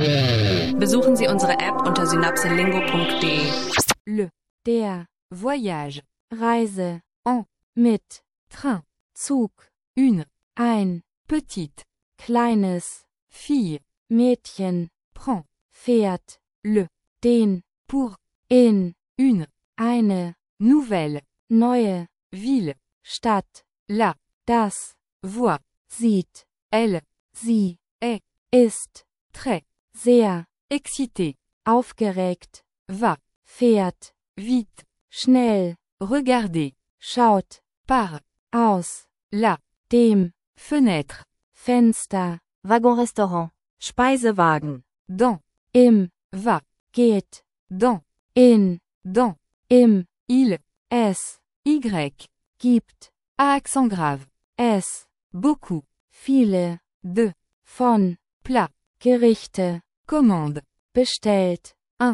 Besuchen Sie unsere App unter synapselingo.de. Der, voyage, Reise, en, mit, train, Zug, une, ein, petite, kleines, fille, Mädchen, prend, Pferd, le, den, pour, in, une, eine, nouvelle, neue, ville, Stadt, la, das, voit, sieht, elle, sie, est, ist, très, sehr, excité, aufgeregt, va, fährt, vite, schnell, regardez, schaut, par, aus, là, dem, fenêtre, Fenster, Waggonrestaurant, Speisewagen, dans, im, va, geht, dans, in, dans, im, il, es, y, gibt, à accent grave, es, beaucoup, viele, de, von, plat, Gerichte, commande, bestellt,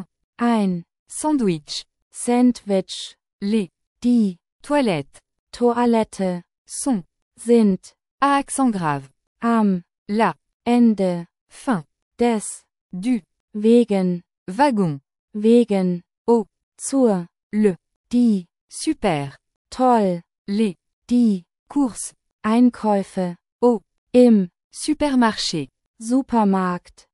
ein, sandwich, Sandwich, les, die, toilettes, Toilette, sont, sind, à accent grave, am, la, Ende, fin, des, du, wegen, wagon, wegen, au, zur, le, die, super, toll, les, die, courses, Einkäufe, au, im, supermarché, Supermarkt,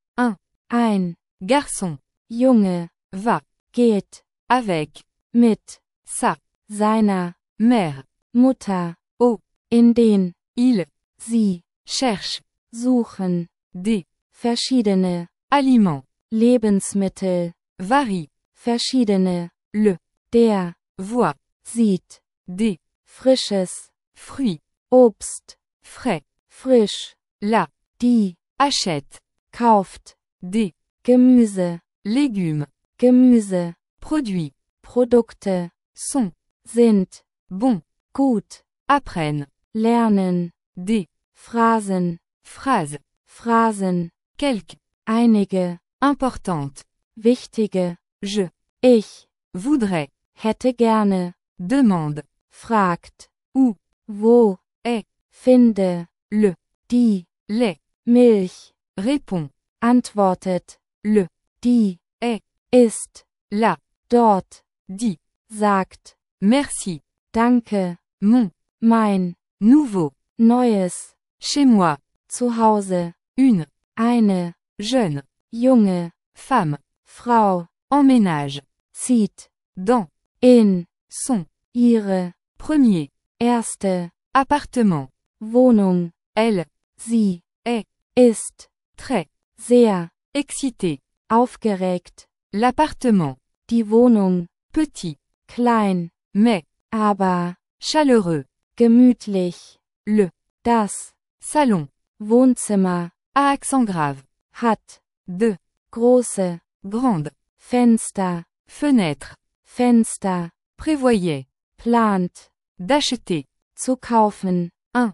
ein, garçon, Junge, va, geht, avec, mit, sa, seiner, mère, Mutter, au, in den, il, sie, cherche, suchen, des, verschiedene, aliments, Lebensmittel, varie, verschiedene, le, der, voit, sieht, des, frisches, fruits, Obst, frais, frisch, la, die, achète, kauft, des, Gemüse, légumes, Gemüse, produits, Produkte, sont, sind, bons, gut, apprennent, lernen, des, Phrasen, phrases, Phrasen, quelques, einige, importantes, wichtige, je, ich, voudrais, hätte gerne, demande, fragt, où, wo, est, finde, le, die, les, Milch, répond, antwortet, le, die, est, ist, là, dort, dit, sagt, merci, danke, mon, mein, nouveau, neues, chez moi, zu Hause, une, eine, jeune, junge, femme, Frau, emménage, zieht, dans, in, son, ihre, premier, erste, appartement, Wohnung, elle, sie, est, ist, très, sehr, excité, aufgeregt, l'appartement, die Wohnung, petit, klein, mais, aber, chaleureux, gemütlich, le, das, salon, Wohnzimmer, à accent grave, hat, de, große, grande, Fenster, fenêtre, Fenster, prévoyait, plant, d'acheter, zu kaufen,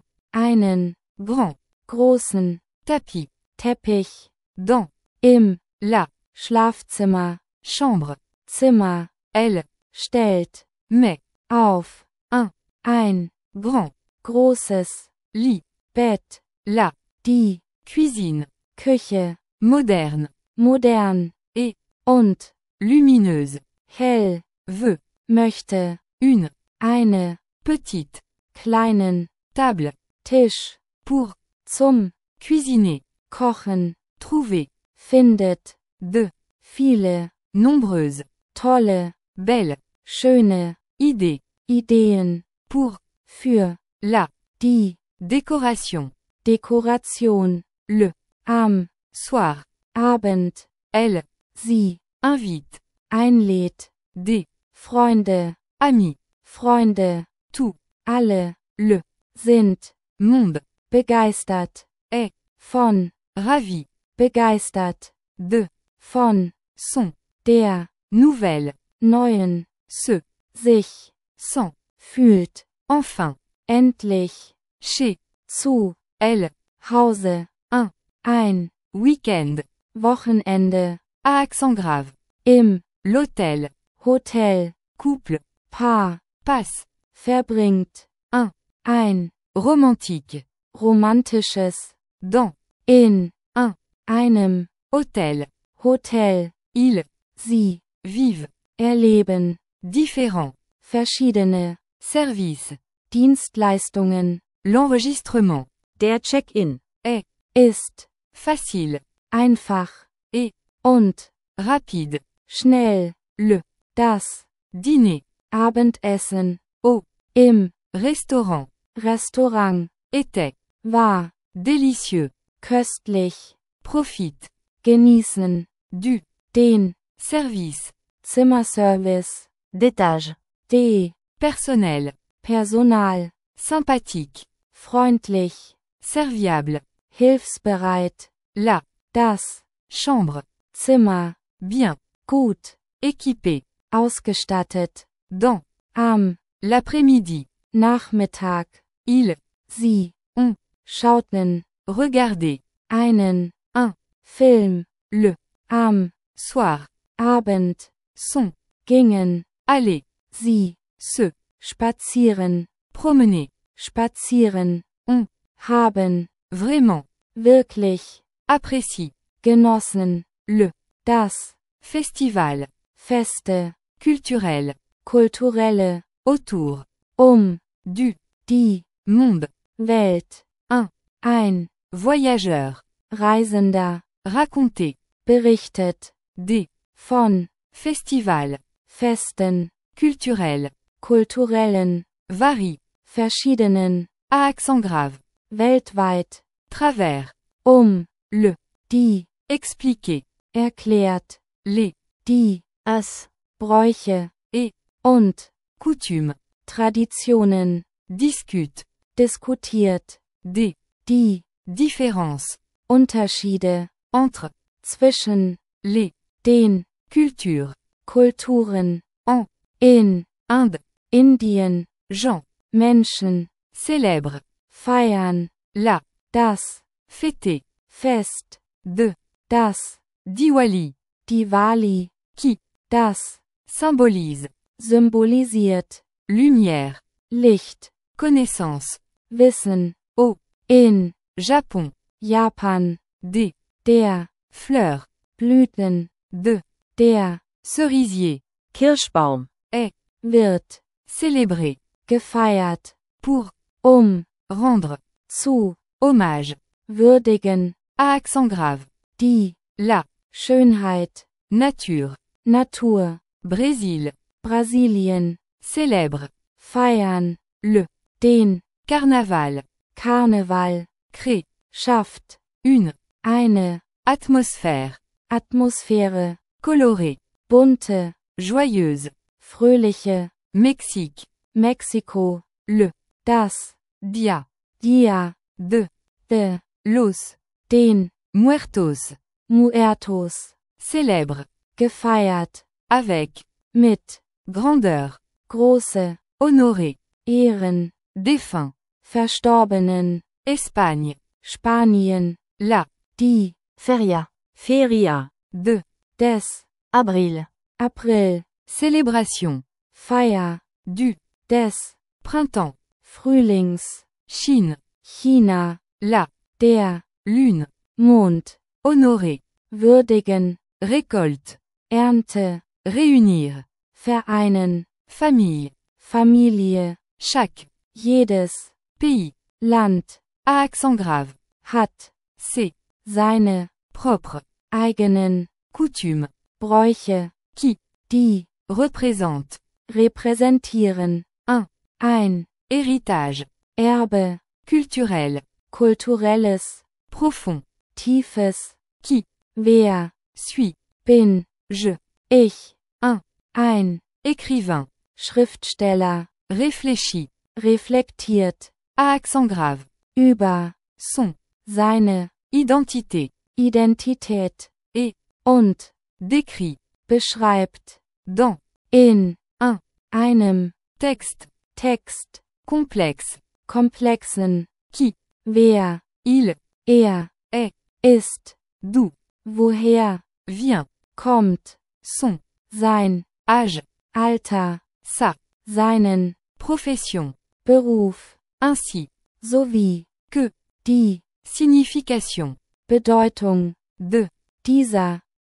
einen, grand, großen, tapis, Teppich, dans, im, la, Schlafzimmer, chambre, Zimmer, elle, stellt, mais, auf, ein, grand, großes, lit, Bett, la, die, cuisine, Küche, moderne, modern, et, und, lumineuse, hell, veut, möchte, une, eine, petite, kleinen, table, Tisch, pour, zum, cuisiner, kochen, trouver, findet, de, viele, nombreuses, tolle, belles, schöne, idées, Ideen, pour, für, la, die, décoration, Dekoration, le, am, soir, Abend, elle, sie, invite, einlädt, des, Freunde, amis, Freunde, tout, alle, le, sind, monde, begeistert, est, von, ravi, begeistert, de, von, son, der, nouvelle, neuen, se, sich, sans, fühlt, enfin, endlich, chez, zu, elle, Hause, ein, week-end, Wochenende, à accent grave, im, l'hôtel, Hotel, couple, Paar, passe, verbringt, ein, romantique, romantisches, dans, in, un, einem, hôtel, Hotel, il, sie, vive, erleben, différent, verschiedene, service, Dienstleistungen, l'enregistrement, Der Check-in. ist, facile, einfach, et, und, rapide, schnell, le, das, dîner, Abendessen, au, im, restaurant, Restaurant, était, war, délicieux, köstlich, profite, genießen, du, den, service, Zimmerservice, D'étage. D, personnel, Personal, sympathique, freundlich, serviable, hilfsbereit, la, das, chambre, Zimmer, bien, gut, équipé, ausgestattet, dans, am, l'après-midi, Nachmittag, il, sie, on, schauten, regarder, einen, un, Film, le, am, soir, Abend, son, gingen, aller, sie, se, spazieren, promener, spazieren, on, haben, vraiment, wirklich, apprécie, genossen, le, das, festival, Feste, culturel, kulturelle, autour, du, die, die, monde, Welt, ein, voyageur, Reisender, raconter, berichtet, des, von, festival, Festen, culturel, kulturellen, varie, verschiedenen, à accent grave, weltweit, travers, le, die, expliquer, erklärt, les, die, Es. Bräuche, et, und, coutumes, Traditionen, discute, diskutiert, des, die, différences, Unterschiede, entre, zwischen, les, den, cultures, Kulturen, en, in, Inde, Indien, gens, Menschen, célèbre, feiern, la, das, fêter, Fest, de, das, Diwali, Diwali, qui, das, symbolise, symbolisiert, lumière, Licht, connaissance, Wissen, au, in, Japon, Japan, des, der, fleurs, Blüten, de, der, cerisier, Kirschbaum. wird, célébrer, gefeiert, pour, rendre, zu, hommage, würdigen, à accent grave, die, la, Schönheit, Natur, Natur, Brésil, Brasilien, célèbre, feiern, le, den, Karneval, Karneval, crée, schafft, une, eine, Atmosphäre, Atmosphäre, colorée, bunte, joyeuse, fröhliche, Mexique, Mexiko, le, das, dia, de, de, los, den, muertos, muertos, célèbre, gefeiert, avec, mit, grandeur, große, honoré, Ehren, défunt, Verstorbenen, Espagne, Spanien, la, die, Feria. de, des, Abril. April, célébration, Feier, du, des, printemps, Frühlings, Chine, China, la, der, lune, Mond, honoré, würdigen, récolte, Ernte, réunir, vereinen, famille, Familie, chaque, jedes, pays, Land, à accent grave, hat, c'est, seine, propre, eigenen, coutume, Bräuche, qui, die, représente, repräsentieren, ein, héritage, Erbe, culturel, kulturelles, profond, tiefes, qui, wer, suis, bin, je, ich, ein, ein, écrivain, Schriftsteller, réfléchi, reflektiert, à accent grave, über, son, seine, identité, Identität, et, und, décrit, beschreibt, dans, in, un, einem, texte, Text, complexe, komplexen, qui, wer, il, er, est, ist, d'où, woher, vient, kommt, son, sein, âge, Alter, sa, seinen, profession, Beruf, ainsi, sowie, que, die, signification, Bedeutung, de, dieser,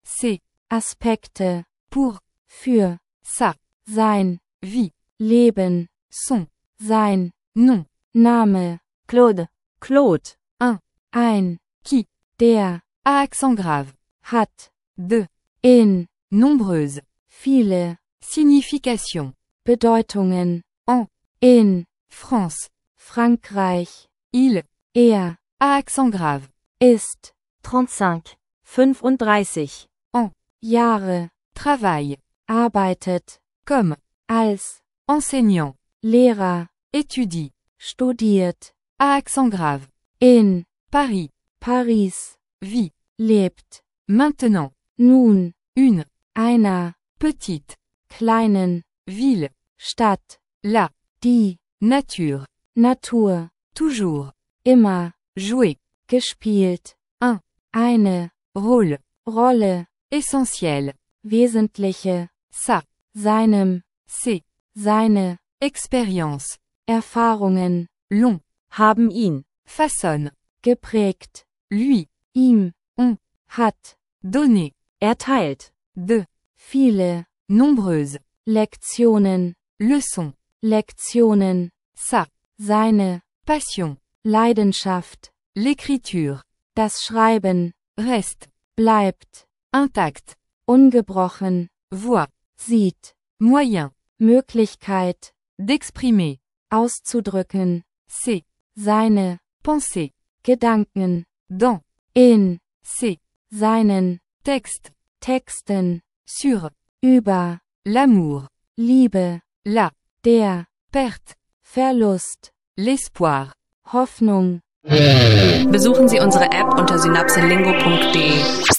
c'est, Aspekte, pour, für, sa, sein, vie, Leben, son, sein, nom, Name, Claude, Claude, ein, qui, der, à accent grave, hat, de, in, nombreuse, viele, signification, Bedeutungen, en, in, France, Frankreich, il, er, à accent grave, ist, 35, 35, Jahre, travaille, arbeitet, comme, als, enseignant, Lehrer, étudie, studiert, à accent grave, in, Paris, Paris, vit, lebt, maintenant, nun, une, einer, petite, kleinen, ville, Stadt, la, die, nature, Natur, toujours, immer, jouer, gespielt, Un. eine, rôle, Rolle, essentiel, wesentliche, sa, seinem, c'est, seine, expérience, Erfahrungen, long, haben ihn, façonne, geprägt, lui, ihm, hat, donner, erteilt, de, viele, nombreuse, Lektionen, leçon, Lektionen, sa, seine, passion, Leidenschaft, l'écriture, das Schreiben, reste, bleibt, intact, ungebrochen, voix, sieht, moyen, Möglichkeit, d'exprimer, auszudrücken, c'est, seine, penser, Gedanken, dans, in, c'est, seinen, texte, Texten, sur, über, l'amour, Liebe, la, der, perte, Verlust, l'espoir. Hoffnung. Besuchen Sie unsere App unter synapselingo.de.